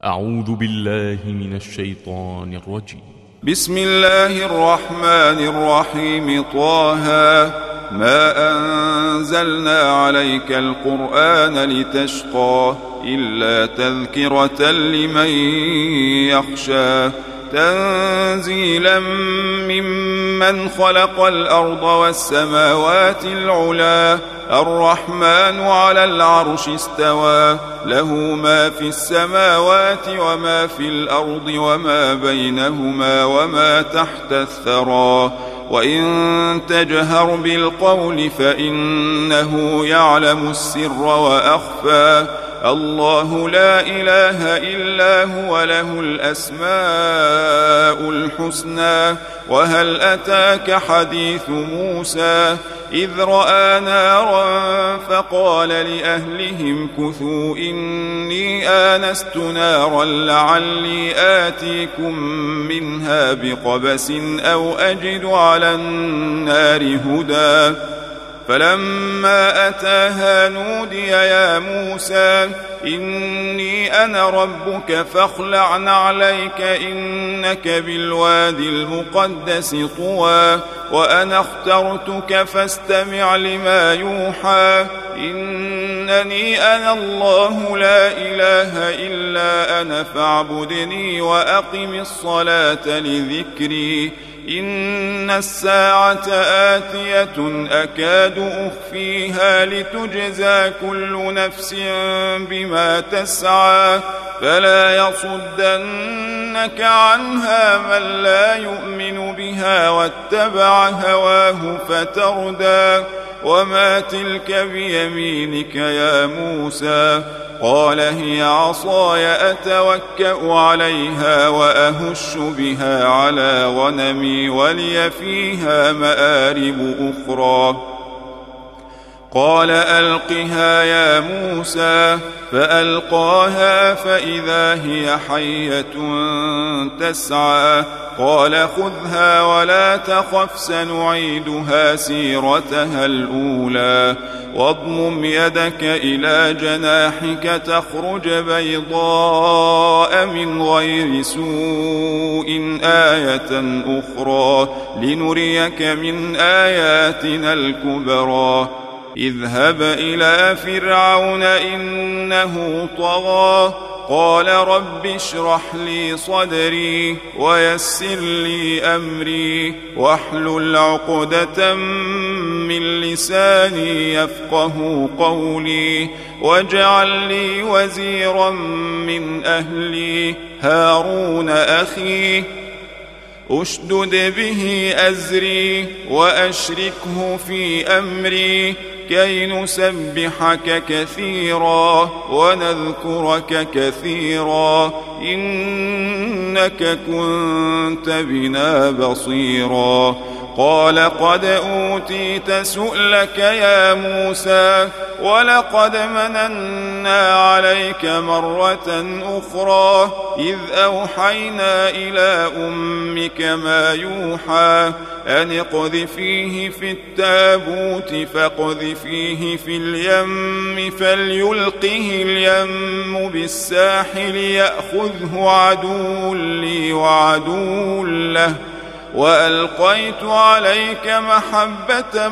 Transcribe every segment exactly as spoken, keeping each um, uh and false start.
أعوذ بالله من الشيطان الرجيم. بسم الله الرحمن الرحيم. طه ما أنزلنا عليك القرآن لتشقى إلا تذكرة لمن يخشى تنزيلا ممن خلق الأرض والسماوات العلا الرحمن على العرش استوى له ما في السماوات وما في الأرض وما بينهما وما تحت الثرى وإن تجهر بالقول فإنه يعلم السر وأخفى الله لا إله إلا هو له الأسماء الحسنى وهل أتاك حديث موسى إذ رأى نارا فقال لأهلهم كثوا إني آنست نارا لعلي آتيكم منها بقبس أو أجد على النار هدى فلما أتاها نودي يا موسى إني أنا ربك فاخلع نعليك إنك بالوادي المقدس طوى وأنا اخترتك فاستمع لما يوحى إنني أنا الله لا إله إلا أنا فاعبدني وأقم الصلاة لذكري إن الساعة آتية أكاد أخفيها لتجزى كل نفس بما تسعى فلا يصدنك عنها من لا يؤمن بها واتبع هواه فتردى وما تلك بيمينك يا موسى قال هي عصاي أتوكأ عليها وأهش بها على غنمي ولي فيها مآرب أخرى قال ألقها يا موسى فألقاها فإذا هي حية تسعى قال خذها ولا تخف سنعيدها سيرتها الأولى واضمم يدك إلى جناحك تخرج بيضاء من غير سوء آية أخرى لنريك من آياتنا الكبرى اذهب إلى فرعون إنه طغى قال رب اشرح لي صدري ويسر لي أمري واحلل عقدة من لساني يفقه قولي واجعل لي وزيرا من أهلي هارون أخي أشدد به أزري وأشركه في أمري كي نسبحك كثيرا ونذكرك كثيرا إنك كنت بنا بصيرا قال قد أوتيت سؤلك يا موسى ولقد مننا عليك مرة أخرى إذ أوحينا إلى أمك ما يوحى أن اقذفيه في التابوت فاقذفيه في اليم فليلقه اليم بالساحل يأخذه عدو لي وعدو له وألقيت عليك محبة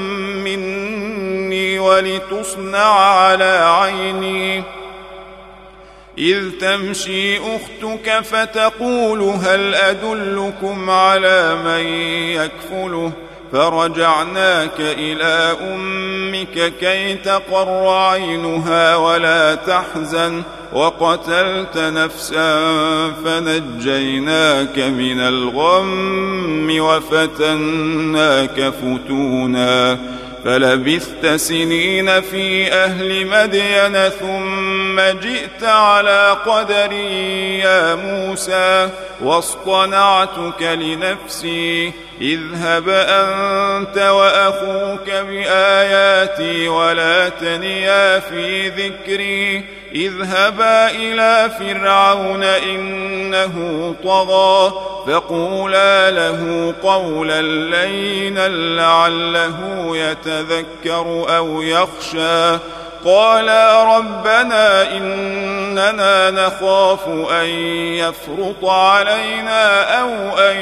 مني ولتصنع على عيني إذ تمشي أختك فتقول هل أدلكم على من يكفله فرجعناك إلى أمك كي تقر عينها ولا تحزن وقتلت نفسا فنجيناك من الغم وفتناك فتونا فلبثت سنين في أهل مدين ثم جئت على قدري يا موسى واصطنعتك لنفسي اذهب أنت وأخوك بآياتي ولا تنيا في ذكري اذهبا إلى فرعون إنه طغى فقولا له قولا لينا لعله يتذكر أو يخشى قالا ربنا إننا نخاف أن يفرط علينا أو أن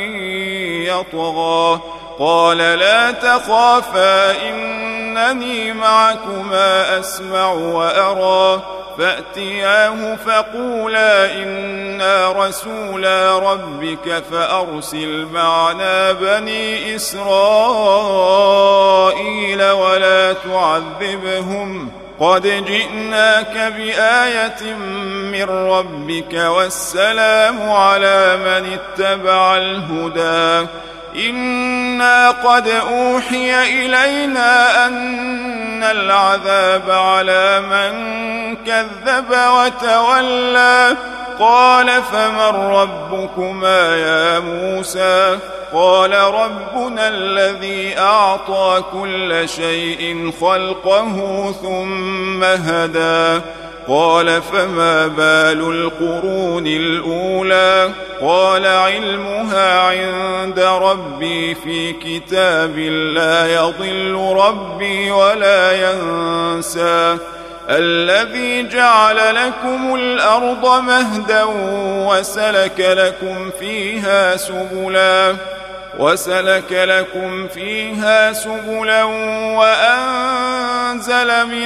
يطغى قال لا تخافا إنني معكما أسمع وأرى فأتياه فقولا إنا رسولا ربك فأرسل معنا بني إسرائيل ولا تعذبهم قد جئناك بآية من ربك والسلام على من اتبع الهدى إنا قد أوحي إلينا أن العذاب على من كذب وتولى قال فمن ربكما يا موسى قال ربنا الذي أعطى كل شيء خلقه ثم هدى قال فما بال القرون الأولى قال علمها عند ربي في كتاب لا يضل ربي ولا ينسى الذي جعل لكم الأرض مهدا وسلك لكم فيها سبلا وسلك لكم فيها سبلا وأنزل من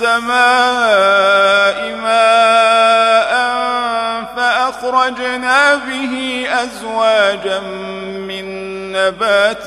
السماء ماء فأخرجنا به أزواجا من نبات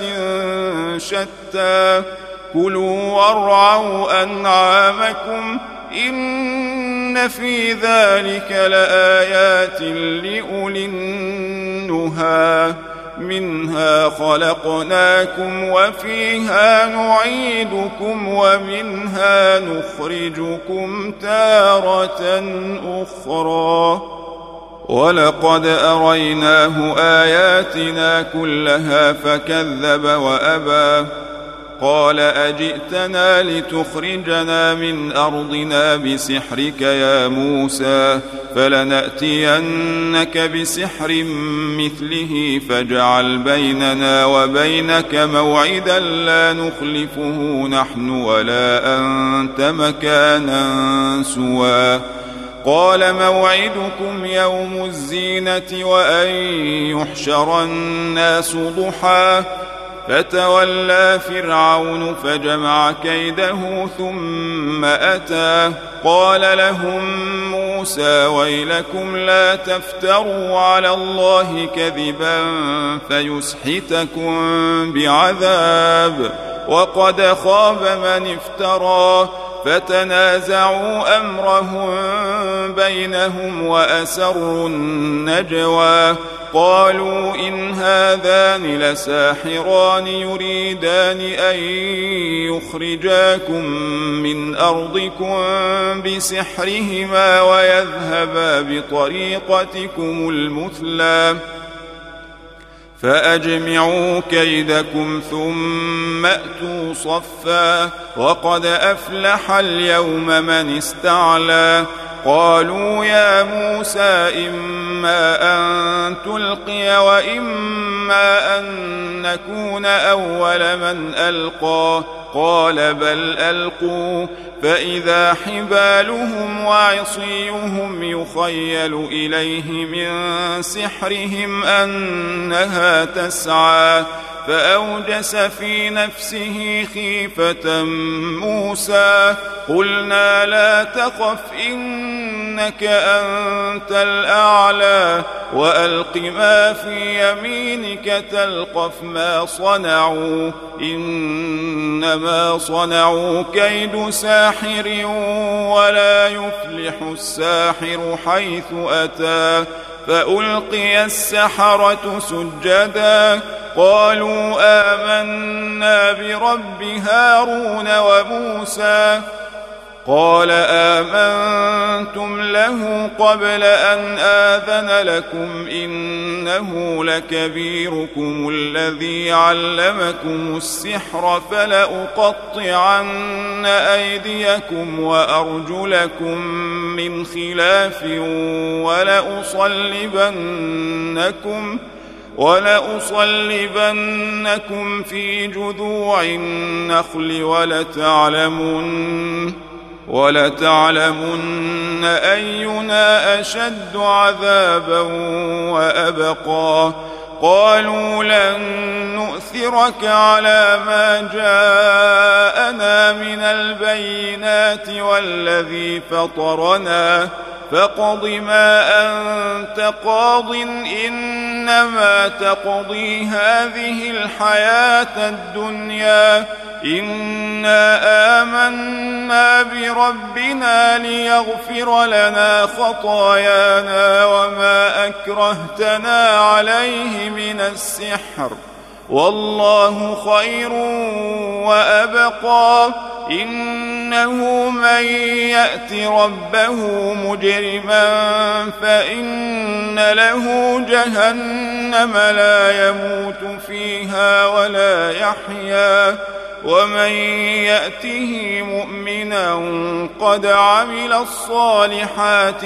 شتى كلوا وارعوا أنعامكم إن في ذلك لآيات لأولي النهى منها خلقناكم وفيها نعيدكم ومنها نخرجكم تارة أخرى ولقد أريناه آياتنا كلها فكذب وأبى قال أجئتنا لتخرجنا من أرضنا بسحرك يا موسى فلنأتينك بسحر مثله فاجعل بيننا وبينك موعدا لا نخلفه نحن ولا أنت مكانا سوى قال موعدكم يوم الزينة وأن يحشر الناس ضحى فتولى فرعون فجمع كيده ثم أتى قال لهم موسى ويلكم لا تفتروا على الله كذبا فيسحتكم بعذاب وقد خاب من افترى فتنازعوا أمرهم بينهم وأسروا النجوى قالوا إن هذان لساحران يريدان أن يخرجاكم من أرضكم بسحرهما ويذهبا بطريقتكم المثلى فأجمعوا كيدكم ثم أتوا صفا وقد أفلح اليوم من استعلى قالوا يا موسى إما أن تلقي وإما أن نكون أول من ألقى قال بل ألقوا فإذا حبالهم وعصيهم يخيل إليه من سحرهم أنها تسعى فأوجس في نفسه خيفة موسى قلنا لا تخف إنك أنت الأعلى وألق ما في يمينك تلقف ما صنعوا إنما صنعوا كيد ساحر ولا يفلح الساحر حيث أتى فألقي السحرة سجدا قالوا آمنا برب هارون وموسى قال آمنتم له قبل أن آذن لكم إنه لكبيركم الذي علمكم السحر فلأقطعن أيديكم وأرجلكم من خلاف ولأصلبنكم ولأصلبنكم في جذوع النخل ولتعلمن ولتعلمن أينا أشد عذابا وأبقى قالوا لن نؤثرك على ما جاءنا من البينات والذي فطرنا فاقض ما أنت قاض إنما تقضي هذه الحياة الدنيا إنا آمنا بربنا ليغفر لنا خطايانا وما أكرهتنا عليه من السحر والله خير وأبقى إنه من يأت ربه مجرما فإن له جهنم لا يموت فيها ولا يحيا ومن يأته مؤمنا قد عمل الصالحات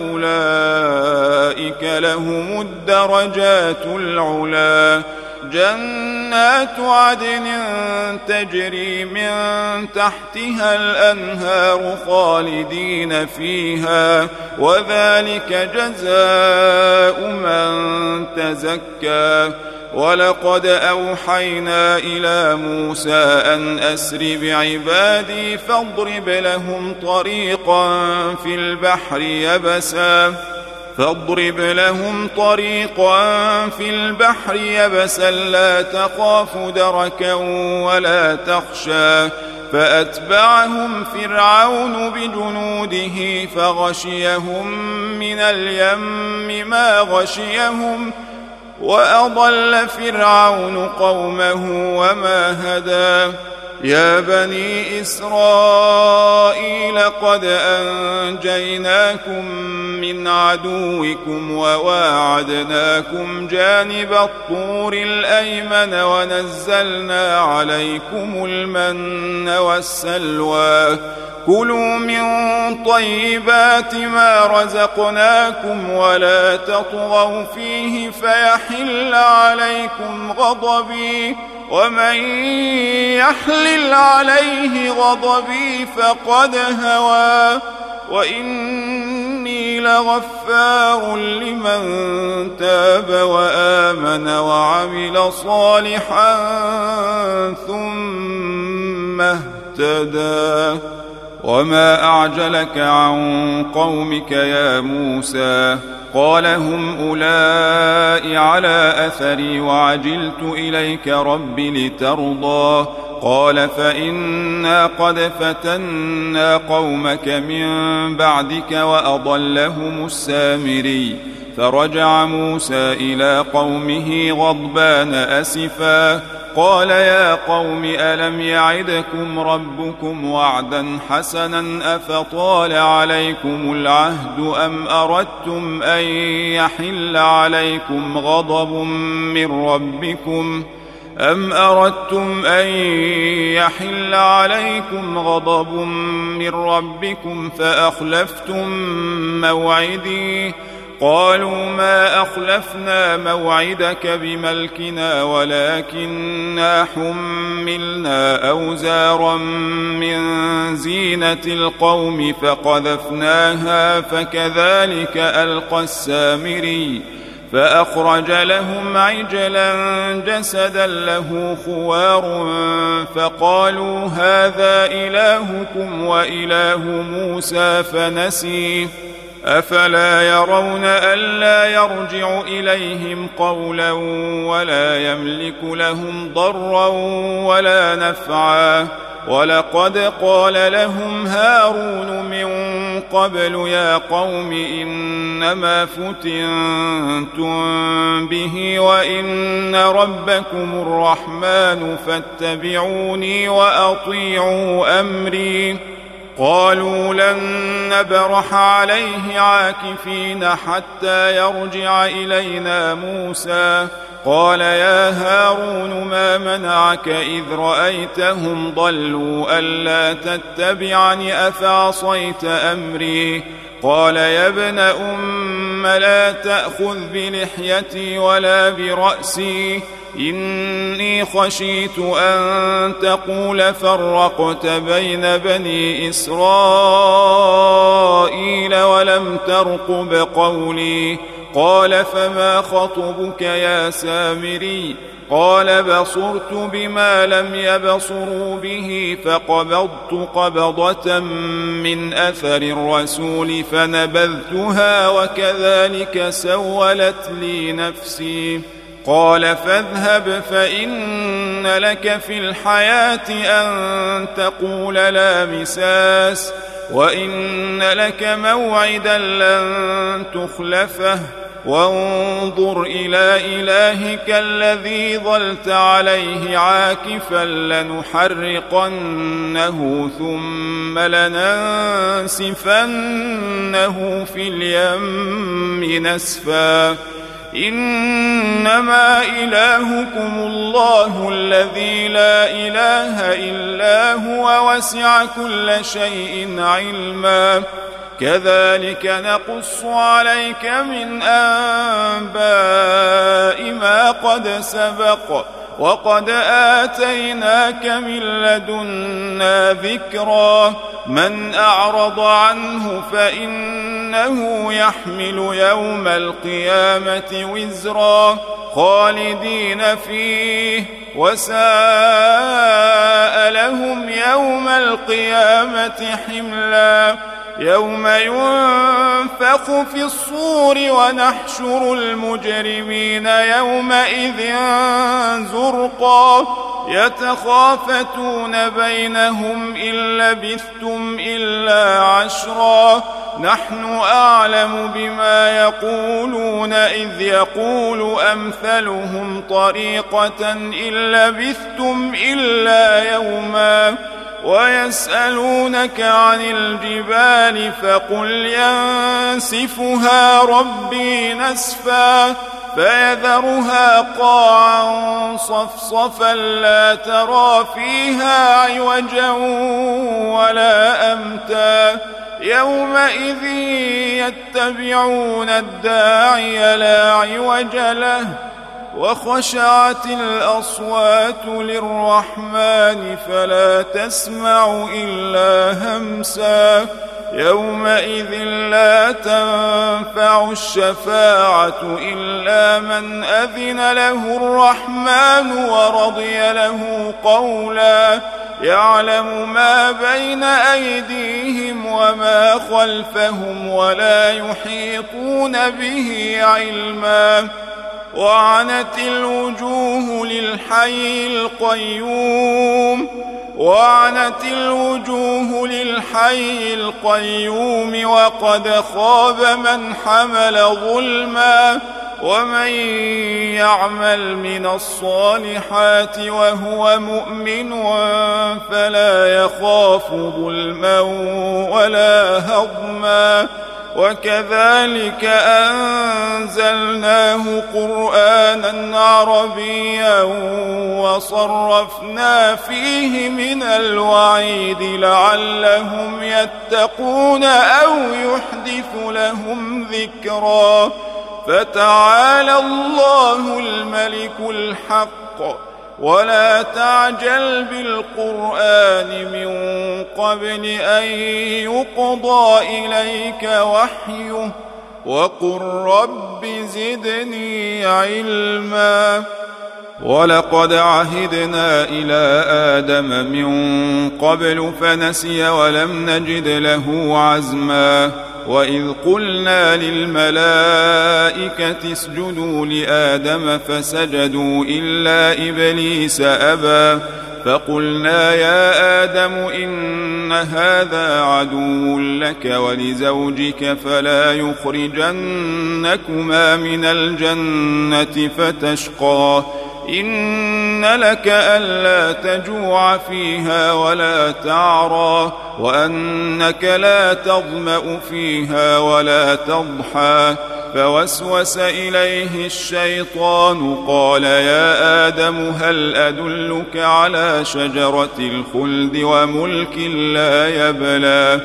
فأولئك لهم الدرجات العلا جنات عدن تجري من تحتها الأنهار خالدين فيها وذلك جزاء من تزكى ولقد أوحينا إلى موسى أن أسر بعبادي فاضرب لهم طريقا في البحر يبسا فاضرب لهم طريقا في البحر يبسا لا تخاف دركا ولا تخشى فأتبعهم فرعون بجنوده فغشيهم من اليم ما غشيهم وأضل فرعون قومه وما هدى يا بني إسرائيل قد أنجيناكم من عدوكم وواعدناكم جانب الطور الأيمن ونزلنا عليكم المن والسلوى كلوا من طيبات ما رزقناكم ولا تطغوا فيه فيحل عليكم غضبي ومن يحلل عليه غضبي فقد هوى وإني لغفار لمن تاب وآمن وعمل صالحا ثم اهتدى وما أعجلك عن قومك يا موسى قال هم أولئك على أثري وعجلت إليك رب لترضى قال فإنا قد فتنا قومك من بعدك وأضلهم السامري فرجع موسى إلى قومه غضبان أسفا قال يا قوم ألم يعدكم ربكم وعدا حسنا أفطال عليكم العهد أم أردتم أن يحل عليكم غضب من ربكم أم أردتم أن يحل عليكم غضب من ربكم فأخلفتم موعدي قالوا ما أخلفنا موعدك بملكنا ولكننا حملنا أوزارا من زينة القوم فقذفناها فكذلك ألقى السامري فأخرج لهم عجلا جسدا له خوار فقالوا هذا إلهكم وإله موسى فنسي أفلا يرون ألا يرجع إليهم قولا ولا يملك لهم ضرا ولا نفعا ولقد قال لهم هارون من قبل يا قوم إنما فتنتم به وإن ربكم الرحمن فاتبعوني وأطيعوا أمري قالوا لن نبرح عليه عاكفين حتى يرجع إلينا موسى قال يا هارون ما منعك إذ رأيتهم ضلوا ألا تتبعني أفعصيت أمري قال يا ابن أم ثم لا تأخذ بلحيتي ولا برأسي إني خشيت أن تقول فرقت بين بني إسرائيل ولم ترقب قولي. قال فما خطبك يا سامري؟ قال بصرت بما لم يبصروا به فقبضت قبضة من أثر الرسول فنبذتها وكذلك سولت لي نفسي. قال فاذهب فإن لك في الحياة أن تقول لا مساس وإن لك موعدا لن تخلفه وانظر إلى إلهك الذي ظلت عليه عاكفا لنحرقنه ثم لننسفنه في اليم نسفا. إنما إلهكم الله الذي لا إله إلا هو وسع كل شيء علما. كذلك نقص عليك من أنباء ما قد سبق وقد آتيناك من لدنا ذكرا. من أعرض عنه فإنه يحمل يوم القيامة وزرا خالدين فيه وساء لهم يوم القيامة حملا. يوم ينفخ في الصور ونحشر المجرمين يومئذ زرقا يتخافتون بينهم إن لبثتم إلا عشرا. نحن أعلم بما يقولون إذ يقول أمثلهم طريقة إن لبثتم إلا يوما. ويسألونك عن الجبال فقل ينسفها ربي نسفا فيذرها قاعا صفصفا لا ترى فيها عوجا ولا أمتا. يومئذ يتبعون الداعي لا عوج له وخشعت الأصوات للرحمن فلا تسمع إلا همسا. يومئذ لا تنفع الشفاعة إلا من أذن له الرحمن ورضي له قولا. يعلم ما بين أيديهم وما خلفهم ولا يحيطون به علما. وعنت الوجوه للحي القيوم وعنت الوجوه للحي القيوم وقد خاب من حمل ظلما. ومن يعمل من الصالحات وهو مؤمن فلا يخاف ظلما ولا هضما. وكذلك أنزلناه قرآنا عربيا وصرفنا فيه من الوعيد لعلهم يتقون أو يحدث لهم ذكرا. فتعالى الله الملك الحق ولا تعجل بالقرآن من قبل أن يقضى إليك وحيه وقل رب زدني علما. ولقد عهدنا إلى آدم من قبل فنسي ولم نجد له عزما. وإذ قلنا للملائكة اسجدوا لآدم فسجدوا إلا إبليس أبى. فقلنا يا آدم إن هذا عدو لك ولزوجك فلا يخرجنكما من الجنة فتشقى. إن لك ألا تجوع فيها ولا تعرى وأنك لا تظمأ فيها ولا تضحى. فوسوس إليه الشيطان قال يا آدم هل أدلك على شجرة الخلد وملك لا يبلى.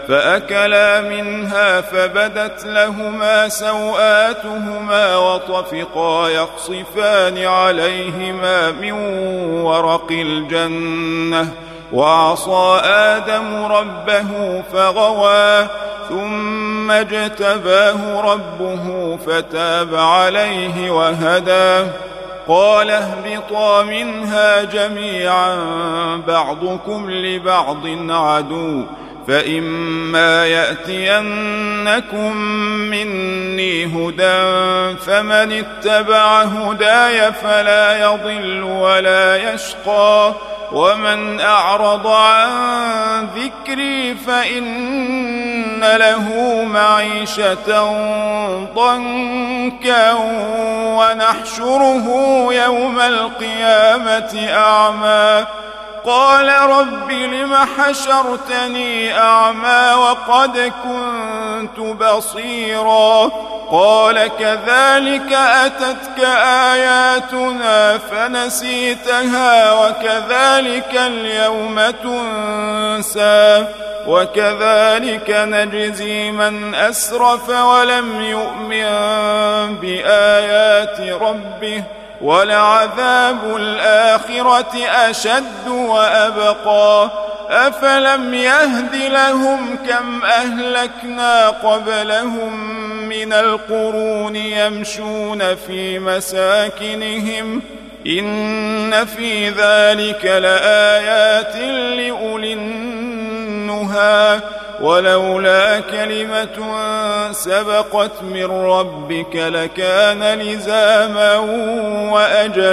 فأكلا منها فبدت لهما سوآتهما وطفقا يخصفان عليهما من ورق الجنة وعصى آدم ربه فغوى ثم اجتباه ربه فتاب عليه وهدى قال اهبطا منها جميعا بعضكم لبعض عدو فإما يأتينكم مني هدى فمن اتبع هداي فلا يضل ولا يشقى ومن أعرض عن ذكري فإن له معيشة ضنكا ونحشره يوم القيامة أعمى قال رب لم حشرتني أعمى وقد كنت بصيرا قال كذلك أتتك آياتنا فنسيتها وكذلك اليوم تنسى وكذلك نجزي من أسرف ولم يؤمن بآيات ربه ولعذاب الآخرة أشد وأبقى أفلم يهد لهم كم أهلكنا قبلهم من القرون يمشون في مساكنهم إن في ذلك لآيات لأولي النهى ولولا كلمة سبقت من ربك لكان لزاما وأجل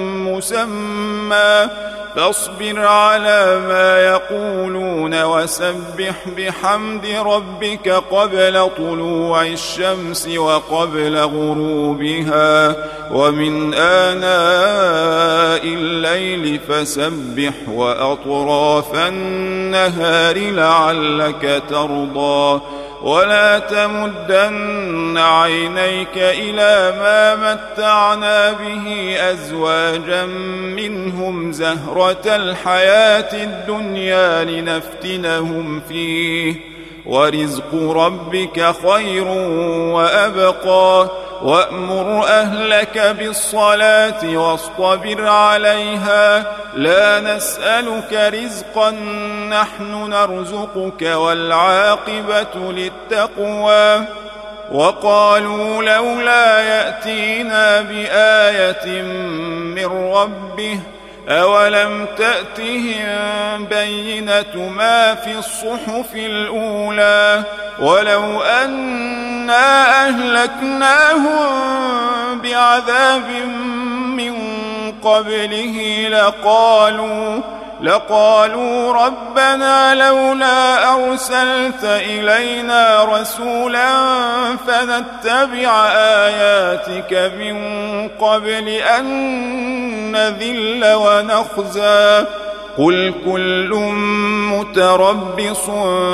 مسمى فاصبر على ما يقولون وسبح بحمد ربك قبل طلوع الشمس وقبل غروبها ومن آناء الليل فسبح وأطراف النهار لعلك ترضى ولا تمدن عينيك إلى ما متعنا به أزواجا منهم زهرة الحياة الدنيا لنفتنهم فيه ورزق ربك خير وأبقى وأمر أهلك بالصلاة واصطبر عليها لا نسألك رزقا نحن نرزقك والعاقبة للتقوى وقالوا لولا يأتينا بآية من ربه أولم تأتهم بينة ما في الصحف الأولى ولو أنا أهلكناهم بعذاب من قبله لقالوا لقالوا ربنا لولا أرسلت إلينا رسولا فنتبع آياتك من قبل أن نذل ونخزى قل كل متربص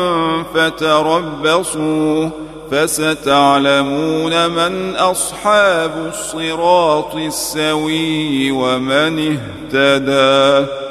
فتربصوا فستعلمون من أصحاب الصراط السوي ومن اهتدى.